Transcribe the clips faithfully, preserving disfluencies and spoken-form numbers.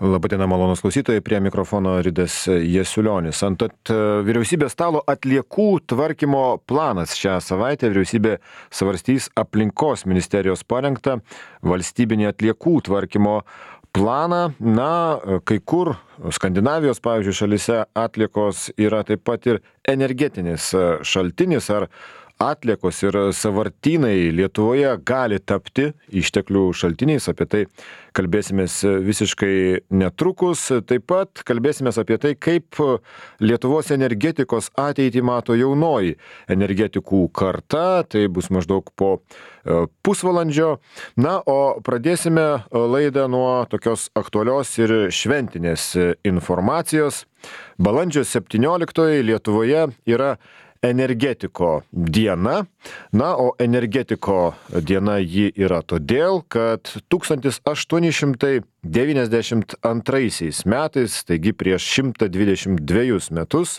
Labadiena, malonūs klausytojai, prie mikrofono Ridas Jasiulionis. Ant vyriausybės stalo atliekų tvarkymo planas. Šią savaitę vyriausybė svarstys aplinkos ministerijos parengtą valstybinį atliekų tvarkymo planą. Na, kai kur Skandinavijos, pavyzdžiui, šalyse atliekos yra taip pat ir energetinis šaltinis ar atliekos ir sąvartynai Lietuvoje gali tapti išteklių šaltiniais. Apie tai kalbėsimės visiškai netrukus. Taip pat kalbėsimės apie tai, kaip Lietuvos energetikos ateitį mato jaunoji energetikų karta. Tai bus maždaug po pusvalandžio. Na, o pradėsime laidą nuo tokios aktualios ir šventinės informacijos. Balandžio septynioliktoji Lietuvoje yra energetiko diena. Na, o energetiko diena ji yra todėl, kad tūkstantis aštuoni šimtai devyniasdešimt antraisiais metais, taigi prieš šimtą dvidešimt dvejus metus,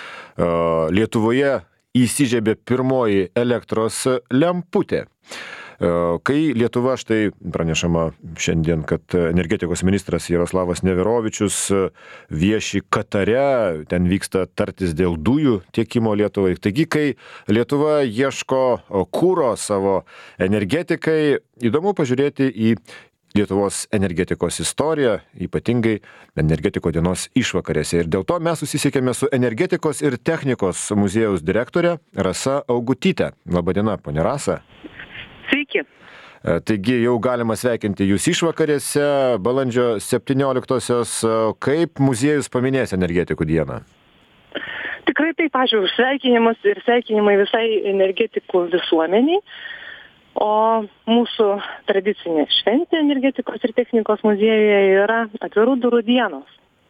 Lietuvoje įsižiebė pirmoji elektros lemputė. Kai Lietuva, štai pranešama šiandien, kad energetikos ministras Jaroslavas Neverovičius vieši Katare, ten vyksta tartis dėl dujų tiekimo Lietuvai. Taigi, kai Lietuva ieško kuro savo energetikai, įdomu pažiūrėti į Lietuvos energetikos istoriją, ypatingai energetiko dienos išvakarėse. Ir dėl to mes susisiekėme su energetikos ir technikos muziejaus direktorė Rasa Augutytė. Labadiena, ponia Rasa. Sveiki. Taigi jau galima sveikinti jūs išvakarėse, balandžio septynioliktosios. Kaip muziejus paminės energetikų dieną? Tikrai taip, ačiū už sveikinimus ir sveikinimai visai energetikų visuomeniai. O mūsų tradicinė šventė energetikos ir technikos muziejuje yra atvirų durų dienos.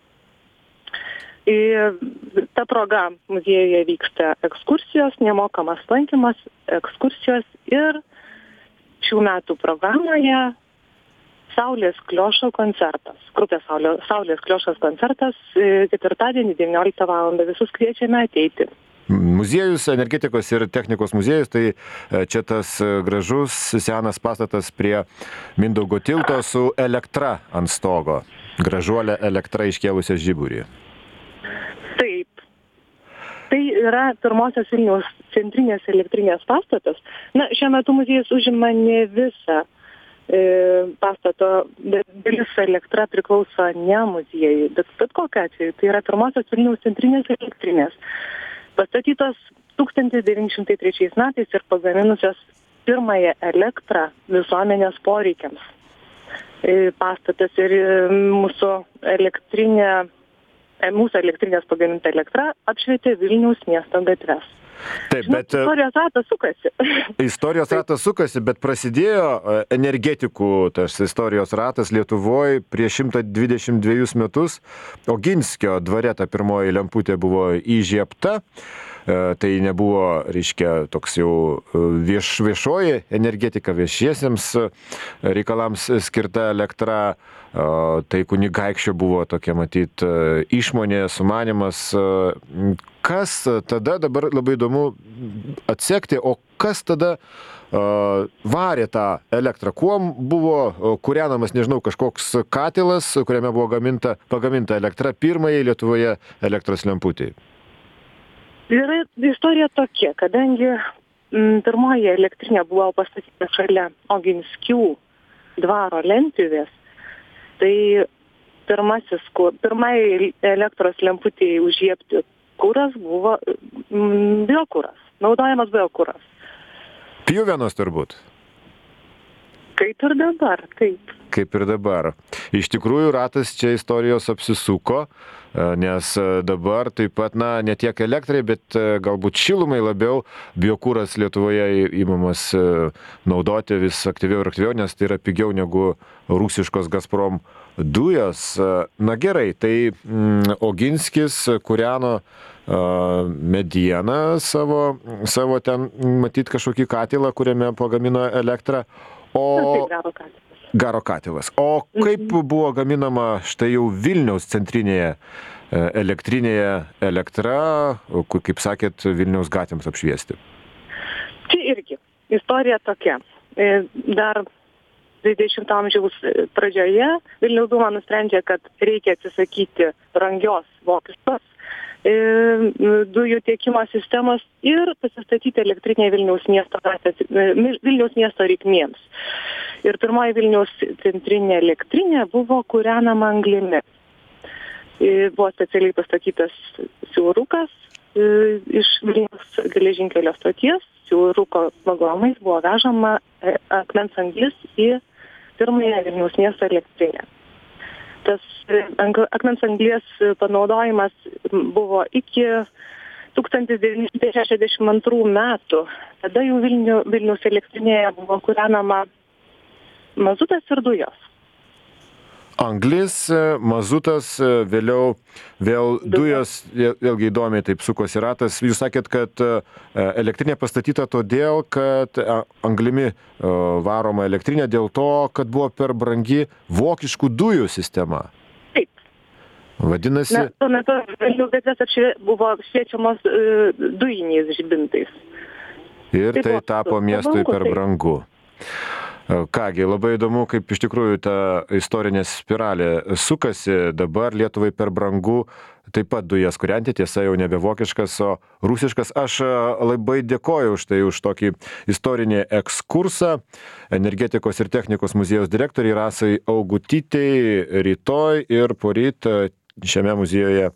Ir ta proga muziejuje vyksta ekskursijos, nemokamas lankymas, ekskursijos ir šių metų programoje Saulės Kliošo koncertas. Grupė Saulė, Saulės Kliošas koncertas ketvirtadienį devynioliktą valandą. Visus kviečiame ateiti. Muziejus, energetikos ir technikos muziejus, tai čia tas gražus senas pastatas prie Mindaugo tilto su elektra ant stogo. Gražuolė elektra iškėlusią žiburį. Taip. Tai yra pirmosios Vilniaus centrinės elektrinės pastatas. Na, šiuo metu muziejus užima ne visą e, pastato, bet dalis elektra priklauso ne muziejui, bet bet kokiu atveju. Tai yra pirmosios Vilniaus centrinės elektrinės, pastatytos tūkstantis devyni šimtai trečiais metais ir pagaminusios pirmąją elektrą visuomenės poreikiams. E, pastatas ir mūsų elektrinė Mūsų elektrinės pagaminta elektra apšvietė Vilniaus miesto gatves. Taip, Žinot, bet istorijos ratas sukasi. Istorijos ratas sukasi, bet prasidėjo energetikų tas istorijos ratas Lietuvoje prieš šimtą dvidešimt dvejus metus. Oginskio dvare ta pirmoji lemputė buvo įžiebta. Tai nebuvo, reiškia, toks jau vieš, viešoji energetika, viešiesiems reikalams skirta elektra. Tai kunigaikščio buvo tokia, matyt, išmonė, sumanimas. Kas tada, dabar labai įdomu atsekti, o kas tada uh, varė tą elektrą? Kuom buvo kūrenamas, nežinau, kažkoks katilas, kuriame buvo gaminta, pagaminta elektra pirmajai Lietuvoje elektros lemputei? Yra istorija tokia, kadangi m, pirmoji elektrinė buvo pastatyta šalia Oginskių dvaro lentpjūvės, tai pirmasis, pirmai elektros lemputėje užžiebti kuras buvo m, biokuras, naudojamas biokuras. Pjuvenos turbūt. Kaip ir dabar, taip. Kaip ir dabar. Iš tikrųjų, ratas čia istorijos apsisuko, nes dabar taip pat, na, ne tiek elektrai, bet galbūt šilumai labiau biokuras Lietuvoje įmamas naudoti vis aktyviau ir aktyviau, nes tai yra pigiau negu rusiškos Gazprom dujos. Na gerai, tai mm, Oginskis kūreno uh, medieną savo, savo ten, matyt, kažkokį katilą, kuriame pagamino elektrą. O garo katilas. Garo katilas. O kaip buvo gaminama štai jau Vilniaus centrinėje elektrinėje elektra, kaip sakėt, Vilniaus gatvėms apšviesti? Čia irgi istorija tokia. Dar dvidešimto amžiaus pradžioje Vilniaus dūma nusprendžia, kad reikia atsisakyti brangios vokiškos dujų tiekimo sistemos ir pasistatyti elektrinę Vilniaus miesto, Vilniaus miesto reikmėms. Ir pirmoji Vilniaus centrinė elektrinė buvo kūrenama anglimi. Buvo specialiai pastatytas siaurukas iš Vilniaus geležinkelio stoties, siauruko vagonais buvo vežama akmens anglis į pirmąją Vilniaus miesto elektrinę. Tas akmens anglies panaudojimas buvo iki tūkstantis devyni šimtai šešiasdešimt antrų metų. Tada jau Vilnių, Vilniaus elektrinėje buvo kūrenama mazutas ir dujos. Anglis, mazutas, vėliau vėl dujos, vėlgi įdomiai taip sukosi ratas. Jūs sakėt, kad elektrinė pastatyta todėl, kad anglimi varoma elektrinė dėl to, kad buvo per brangi vokiškų dujų sistema. Taip. Vadinasi... Na, tuo metu Vilniaus gatvės buvo šviečiamos dujiniais žibintais. Ir tai, tai tapo miestui per brangu. Kągi, labai įdomu, kaip iš tikrųjų ta istorinė spiralė sukasi. Dabar Lietuvai per brangu taip pat dujas kūrenti, tiesa jau nebe vokiškas, o rusiškas. Aš labai dėkoju už tai, už tokį istorinį ekskursą Energetikos ir technikos muziejaus direktoriai Rasai Augutytei. Rytoj ir poryt šiame muziejuje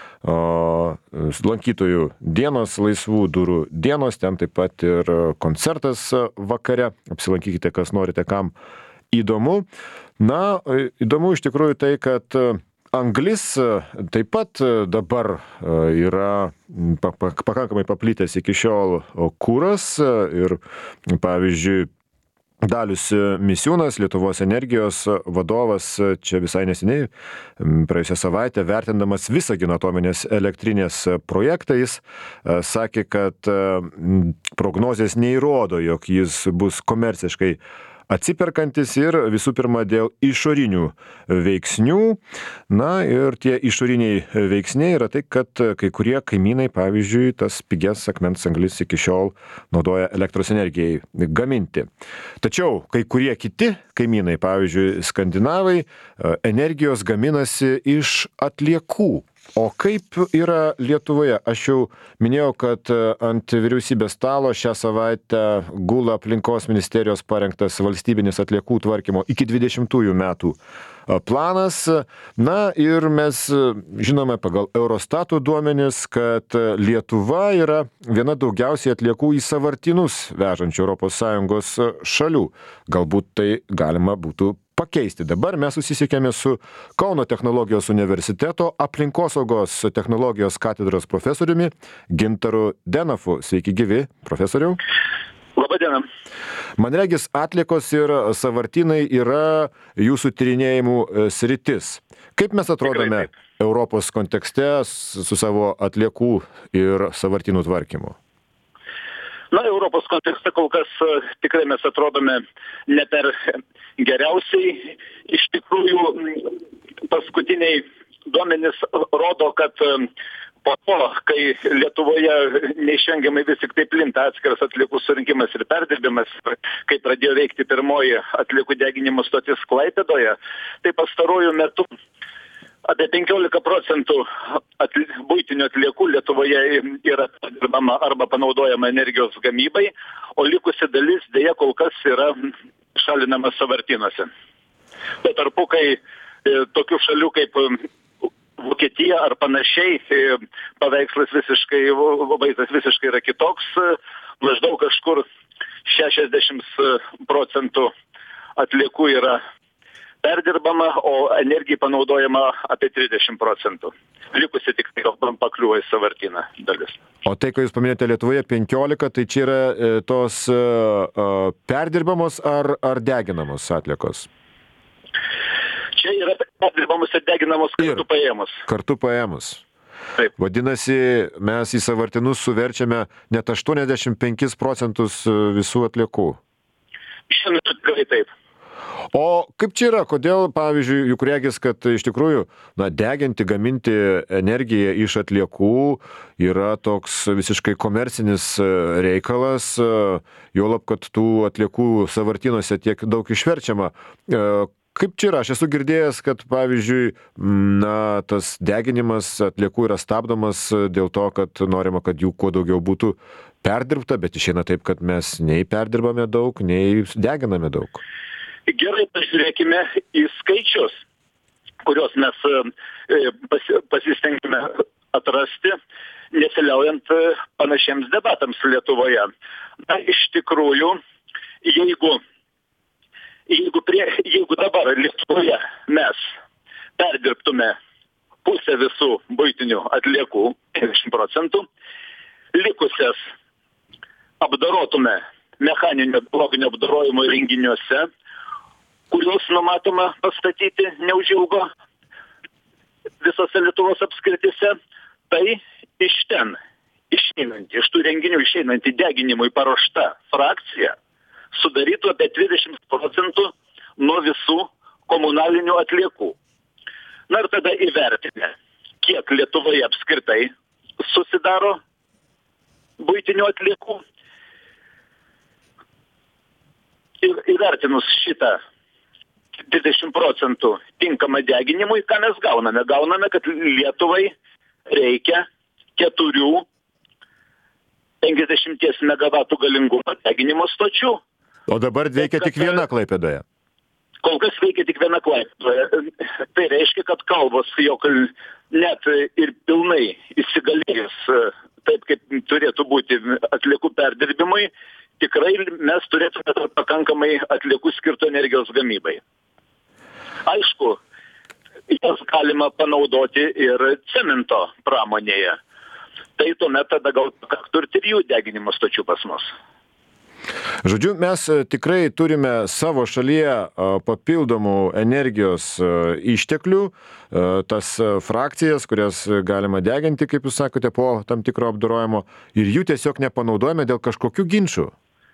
O, lankytojų dienos, laisvų durų dienos, ten taip pat ir koncertas vakare. Apsilankykite, kas norite, kam įdomu. Na, įdomu iš tikrųjų tai, kad anglis taip pat dabar yra pakankamai paplitęs iki šiol kuras ir, pavyzdžiui, Dalius Misiūnas, Lietuvos energijos vadovas, čia visai neseniai, praėjusią savaitę, vertindamas Visagino atominės elektrinės projektą, jis sakė, kad prognozės neįrodo, jog jis bus komerciškai atsiperkantis ir visų pirma dėl išorinių veiksnių. Na ir tie išoriniai veiksniai yra tai, kad kai kurie kaimynai, pavyzdžiui, tas pigias akmens anglis iki šiol naudoja elektros energijai gaminti. Tačiau kai kurie kiti kaimynai, pavyzdžiui, skandinavai, energijos gaminasi iš atliekų. O kaip yra Lietuvoje? Aš jau minėjau, kad ant vyriausybės stalo šią savaitę gula aplinkos ministerijos parengtas valstybinis atliekų tvarkymo iki dvidešimtųjų metų planas. Na ir mes žinome pagal Eurostato duomenis, kad Lietuva yra viena daugiausiai atliekų į sąvartynus vežančių Europos Sąjungos šalių. Galbūt tai galima būtų pakeisti. Dabar mes susisiekėme su Kauno technologijos universiteto aplinkosaugos technologijos katedros profesoriumi Gintaru Denafu. Sveiki gyvi, profesoriau. Labą dieną. Man regis, atliekos ir sąvartynai yra jūsų tyrinėjimų sritis. Kaip mes atrodome Europos kontekste su savo atliekų ir sąvartynų tvarkymu? Na, Europos kontekste kol kas tikrai mes atrodome ne per geriausiai. Iš tikrųjų, paskutiniai duomenys rodo, kad po to, kai Lietuvoje neišvengiamai vis tik tai plinta atskiras atliekų surinkimas ir perdirbimas, kai pradėjo veikti pirmoji atliekų deginimo stotis Klaipėdoje, tai pastaruoju metu apie penkiolika procentų atli, buitinių atliekų Lietuvoje yra perdirbama arba panaudojama energijos gamybai, o likusi dalis dėja kol kas yra šalinama sąvartynuose. Tuo tarpu, kai e, tokių šalių kaip Vokietija ar panašiai, e, paveikslas visiškai, vaizdas visiškai yra kitoks, maždaug kažkur šešiasdešimt procentų atliekų yra perdirbama, o energijai panaudojama apie trisdešimt procentų. Likusi tik tai pakliūva į sąvartyną dalis. O tai, kai jūs paminėjote Lietuvoje penkiolika, tai čia yra e, tos e, perdirbamos ar, ar deginamos atliekos? Čia yra perdirbamos ir deginamos kartu ir paėmus. Kartu paėmus. Taip. Vadinasi, mes į sąvartynus suverčiame net aštuoniasdešimt penkis procentus visų atliekų. Šiandien tikrai taip. O kaip čia yra, kodėl, pavyzdžiui, juk regis, kad iš tikrųjų, na, deginti, gaminti energiją iš atliekų yra toks visiškai komercinis reikalas, juolab, kad tų atliekų sąvartynuose tiek daug išverčiama. Kaip čia yra? Aš esu girdėjęs, kad, pavyzdžiui, na, tas deginimas atliekų yra stabdomas dėl to, kad norima, kad jų kuo daugiau būtų perdirbta, bet išeina taip, kad mes nei perdirbame daug, nei deginame daug. Gerai, pažiūrėkime į skaičius, kuriuos mes pasi, pasistengime atrasti, nesiliaujant panašiems debatams Lietuvoje. Na, iš tikrųjų, jeigu, jeigu, prie, jeigu dabar Lietuvoje mes perdirbtume pusę visų buitinių atliekų, penkiasdešimt procentų, likusias apdorotume mechaninio biologinio apdorojimo įrenginiuose, kuriuos numatoma pastatyti neužilgo visose Lietuvos apskrityse, tai iš ten išeinanti, iš tų renginių išeinanti deginimui paruošta frakcija sudarytų apie dvidešimt procentų nuo visų komunalinių atliekų. Na ir tada įvertinę, kiek Lietuvoje apskritai susidaro buitinių atliekų. Ir įvertinus šitą dvidešimt procentų tinkamą deginimui, ką mes gauname? Gauname, kad Lietuvai reikia keturių penkiasdešimties megavatų galingumo deginimo stočių. O dabar veikia tik viena Klaipėdoje. Kol kas veikia tik viena Klaipėdoje. Tai reiškia, kad kalbos, jog net ir pilnai įsigalėjus taip, kaip turėtų būti atliekų perdirbimui, tikrai mes turėtume pakankamai atliekų skirtų energijos gamybai. Aišku, jas galima panaudoti ir cemento pramonėje. Tai tuomet tada gal pakaktų ir trijų deginimo stočių pas mus. Žodžiu, mes tikrai turime savo šalyje papildomų energijos išteklių, tas frakcijas, kurias galima deginti, kaip jūs sakote, po tam tikro apdorojimo, ir jų tiesiog nepanaudojame dėl kažkokių ginčių.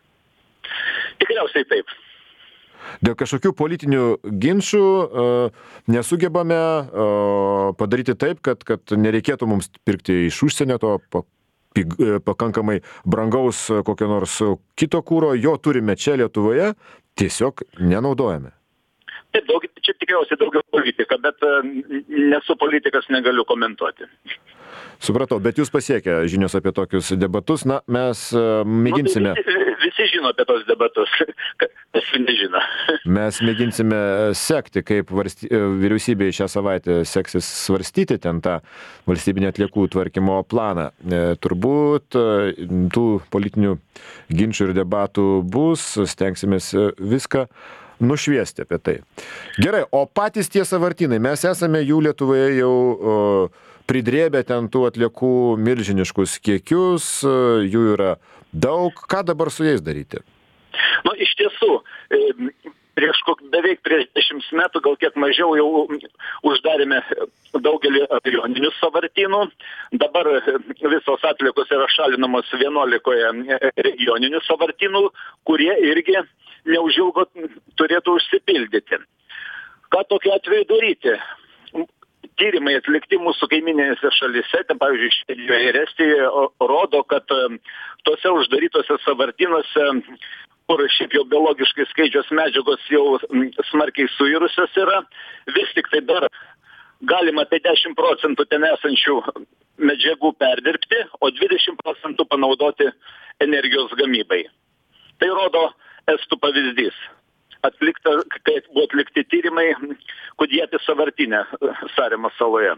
Tikriausiai taip. Dėl kažkokių politinių ginčių nesugebame padaryti taip, kad, kad nereikėtų mums pirkti iš užsienio to pakankamai brangaus kokio nors kito kūro, jo turime čia Lietuvoje, tiesiog nenaudojame. Taip, daug, čia tikriausiai daugiau politika, bet nesu politikas, negaliu komentuoti. Supratau, bet jūs pasiekę žinios apie tokius debatus, na, mes mėginsime... Nu, visi, visi žino apie tos debatus, kas nežino. Mes mėginsime sekti, kaip varsti, vyriausybėje šią savaitę seksis svarstyti ten tą valstybinį atliekų tvarkymo planą. Turbūt tų politinių ginčių ir debatų bus, stengsimės viską nušviesti apie tai. Gerai, o patys tie sąvartynai, mes esame jų Lietuvoje jau o, pridrėbę ten tų atliekų milžiniškus kiekius, jų yra daug. Ką dabar su jais daryti? Nu, iš tiesų, prieš beveik prieš dešimt metų, gal kiek mažiau, jau uždarėme daugelį abejoninių sąvartynų. Dabar visos atliekos yra šalinamos vienuolikoje regioninių sąvartynų, kurie irgi neužilgo turėtų užsipildyti. Ką tokiu atveju daryti? Tyrimai atlikti mūsų kaiminėse šalyse, ten, pavyzdžiui, Švedijoje ir Estijoje, rodo, kad tose uždarytose sąvartynuose, kur šiaip jau biologiškai skaidžios medžiagos jau smarkiai suirusios yra, vis tik tai dar galima apie dešimt procentų ten esančių medžiagų perdirbti, o dvidešimt procentų panaudoti energijos gamybai. Tai rodo estų pavyzdys. Atlikta, kai buvo atlikti tyrimai Kudjetės sąvartyne Saremos saloje.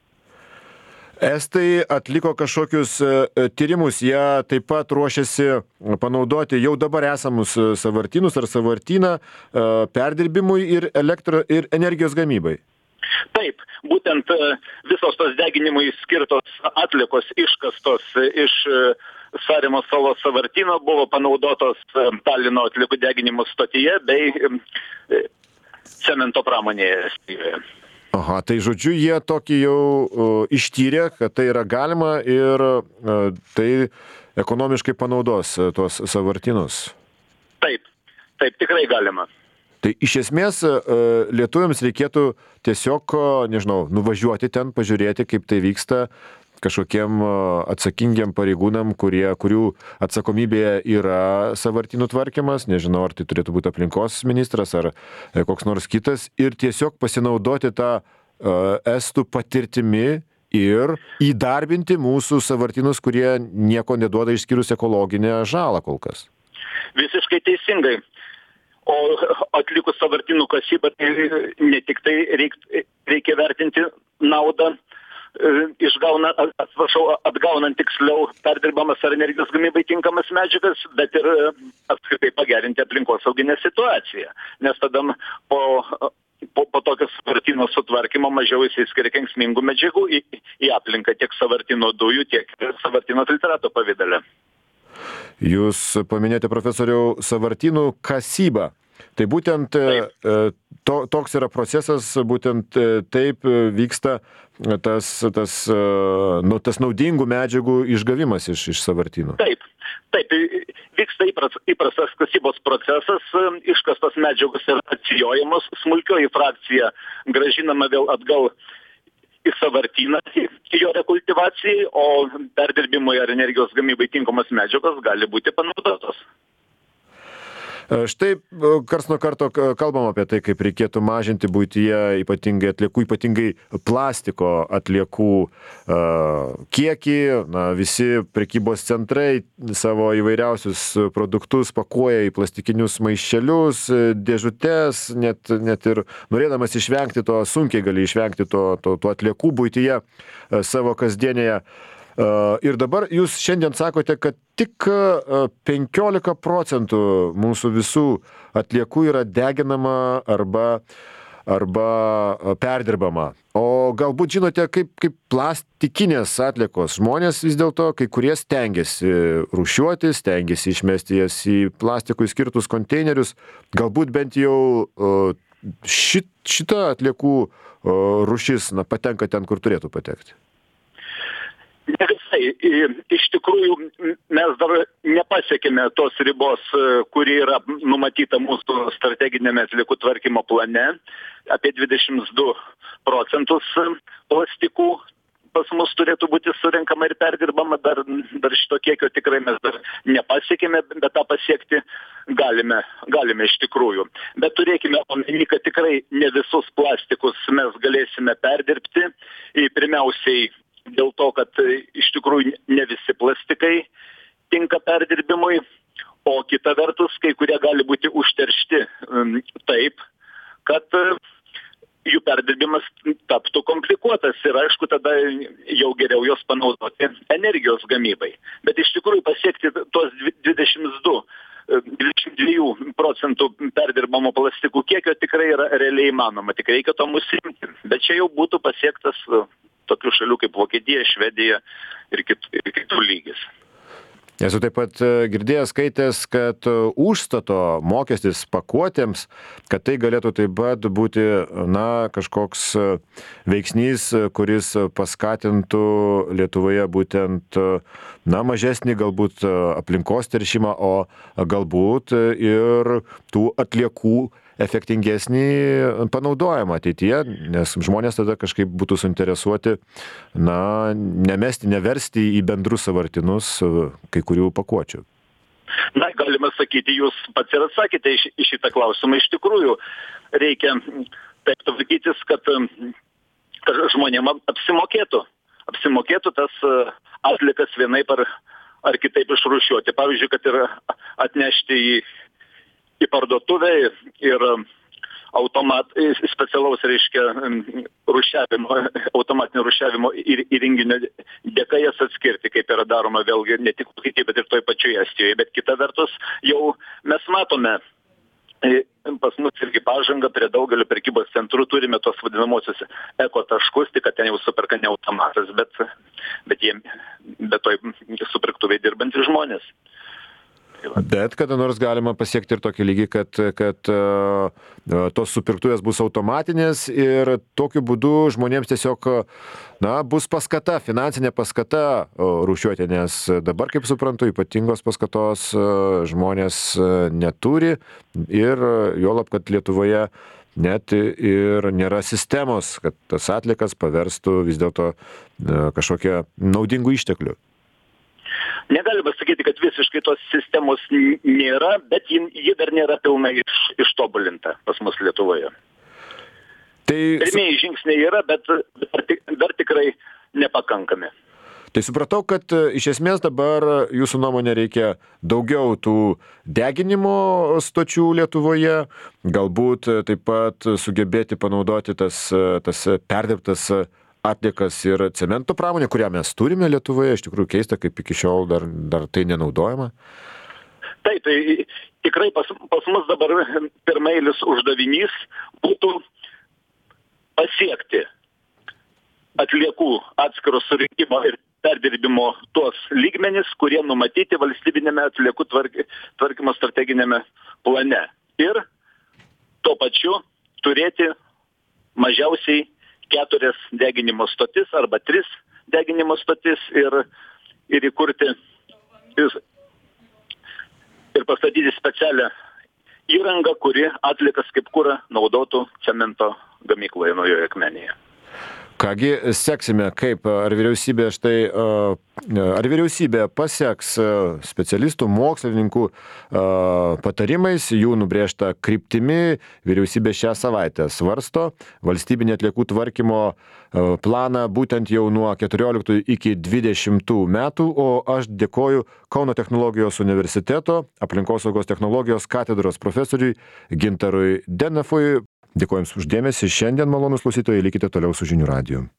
Estai atliko kažkokius tyrimus, jie taip pat ruošiasi panaudoti jau dabar esamus sąvartynus ar sąvartyną perdirbimui ir, elektro, ir energijos gamybai. Taip, būtent visos tos deginimui skirtos atliekos iškastos iš Saremos salos sąvartyno buvo panaudotos Talino atliekų deginimo stotyje bei cemento pramonėje Estijoje. Aha, tai žodžiu, jie tokį jau uh, ištyrė, kad tai yra galima ir uh, tai ekonomiškai panaudos uh, tuos sąvartynus. Taip, taip, tikrai galima. Tai iš esmės lietuviams reikėtų tiesiog, nežinau, nuvažiuoti ten, pažiūrėti, kaip tai vyksta kažkokiem atsakingiam pareigūnam, kurie, kurių atsakomybėje yra sąvartynų tvarkymas, nežinau, ar tai turėtų būti aplinkos ministras ar koks nors kitas, ir tiesiog pasinaudoti tą uh, estų patirtimi ir įdarbinti mūsų sąvartynus, kurie nieko neduoda išskyrus ekologinę žalą kol kas. Visiškai teisingai. O atlikus sąvartynų kasybą, tai ne tik tai reik, reikia vertinti naudą, išgauna, atsiprašau, atgaunant tiksliau perdirbamas ar energijos gamybai tinkamas medžiagas, bet ir apskritai pagerinti aplinkosauginę situaciją. Nes tada po, po, po tokio sąvartyno sutvarkymo mažiau įsiskiria kenksmingų medžiagų į, į aplinką tiek sąvartyno dujų, tiek sąvartyno filtrato pavidale. Jūs paminėjote, profesoriau, sąvartynų kasybą. Tai būtent to, toks yra procesas, būtent taip vyksta tas, tas, nu, tas naudingų medžiagų išgavimas iš, iš sąvartynų. Taip, taip, vyksta įpras, įprastas kasybos procesas, iškastos medžiagos yra atsijojamos, smulkioji frakcija grąžinama vėl atgal į sąvartyną, į jo rekultivacijai, o perdirbimui ar energijos gamybai tinkamos medžiagos gali būti panaudotos. Štai kars nuo karto kalbam apie tai, kaip reikėtų mažinti buityje ypatingai atliekų, ypatingai plastiko atliekų uh, kiekį. Na, visi prekybos centrai savo įvairiausius produktus pakuoja į plastikinius maišelius, dėžutes, net, net ir norėdamas išvengti to, sunkiai gali išvengti to, to, to atliekų buityje uh, savo kasdienėje. Uh, ir dabar jūs šiandien sakote, kad tik uh, penkiolika procentų mūsų visų atliekų yra deginama arba, arba perdirbama. O galbūt žinote, kaip, kaip plastikinės atliekos žmonės vis dėlto, kai kurie stengiasi rūšiuoti, stengiasi išmesti jas į plastikui skirtus konteinerius. Galbūt bent jau uh, šit, šita atliekų uh, rūšis na, patenka ten, kur turėtų patekti. Ne visai. Iš tikrųjų, mes dar nepasiekėme tos ribos, kuri yra numatyta mūsų strateginėme atliekų tvarkymo plane. Apie dvidešimt du procentus plastikų pas mus turėtų būti surinkama ir perdirbama. Dar, dar šito kiekio tikrai mes dar nepasiekėme, bet tą pasiekti galime, galime iš tikrųjų. Bet turėkime omeny, kad tikrai ne visus plastikus mes galėsime perdirbti. Pirmiausiai dėl to, kad iš tikrųjų ne visi plastikai tinka perdirbimui, o kita vertus, kai kurie gali būti užteršti taip, kad jų perdirbimas taptų komplikuotas ir aišku, tada jau geriau jos panaudoti energijos gamybai. Bet iš tikrųjų pasiekti tos dvidešimt du dvidešimt dva procentų perdirbamo plastikų kiekio tikrai yra realiai įmanoma, tik reikia to mūsų imti. Bet čia jau būtų pasiektas tokių šalių kaip Vokietija, Švedija ir kitų, ir kitų lygis. Esu taip pat girdėjęs, skaitęs, kad užstato mokestis pakuotėms, kad tai galėtų taip pat būti na, kažkoks veiksnys, kuris paskatintų Lietuvoje būtent na, mažesnį galbūt aplinkos teršimą, o galbūt ir tų atliekų efektingesnį panaudojimą ateityje, nes žmonės tada kažkaip būtų suinteresuoti, na, nemesti, neversti į bendrus sąvartynus kai kurių pakuočių. Na, galima sakyti, jūs pats ir atsakėte iš, iš šitą klausimą. Iš tikrųjų, reikia taip tvarkytis, kad, kad žmonėm apsimokėtų. Apsimokėtų tas atliekas vienaip ar, ar kitaip išrūšiuoti. Pavyzdžiui, kad ir atnešti į į parduotuvę ir automat, specialaus, reiškia, rūšiavimo, automatinio rūšiavimo įrenginio dėka jas atskirti, kaip yra daroma vėlgi ne tik Vokietijoje, bet ir toj pačioje Estijoje. Bet kita vertus, jau mes matome, pas mus irgi pažanga prie daugelio prekybos centrų, turime tos vadinamosius eko taškus, tik kad ten jau superka ne automatas, bet, bet, jie, bet toj superktuvėje dirbantys žmonės. Tai va. Bet kada nors galima pasiekti ir tokį lygį, kad, kad uh, tos supirktuvės bus automatinės ir tokiu būdu žmonėms tiesiog na, bus paskata, finansinė paskata rūšiuoti, nes dabar, kaip suprantu, ypatingos paskatos žmonės neturi ir juolab, kad Lietuvoje net ir nėra sistemos, kad tas atlikas paverstų vis dėlto kažkokią naudingų išteklių. Negalima sakyti, kad visiškai tos sistemos nėra, bet ji, ji dar nėra pilnai iš, ištobulinta pas mus Lietuvoje. Tai... Pirmieji žingsniai yra, bet dar, dar tikrai nepakankami. Tai supratau, kad iš esmės dabar jūsų nuomonė reikia daugiau tų deginimo stočių Lietuvoje, galbūt taip pat sugebėti panaudoti tas, tas perdirbtas atliekas ir cemento pramonė, kurią mes turime Lietuvoje. Iš tikrųjų keista, kaip iki šiol dar, dar tai nenaudojama. Taip, tai tikrai pas, pas mus dabar pirmailis uždavinys būtų pasiekti atliekų atskiro surinkimo ir perdirbimo tuos lygmenis, kurie numatyti valstybinėme atliekų tvarky, tvarkymo strateginėme plane. Ir tuo pačiu turėti mažiausiai keturias deginimo stotis arba tris deginimo stotis ir, ir įkurti ir, ir pastatyti specialią įrangą, kuri atliekas kaip kurą naudotų cemento gamykloje Naujojoje Akmenėje. Kągi, seksime, kaip ar vyriausybė štai, ar vyriausybė paseks specialistų, mokslininkų patarimais, jų nubrėžta kryptimi. Vyriausybė šią savaitę svarsto valstybinį atliekų tvarkymo planą būtent jau nuo keturioliktų iki dvidešimtų metų, o aš dėkoju Kauno technologijos universiteto aplinkosaugos technologijos katedros profesoriui Gintarui Denefui. Dėkoju Jums už dėmesį. Šiandien, malonūs klausytojai, likite toliau su Žinių radiju.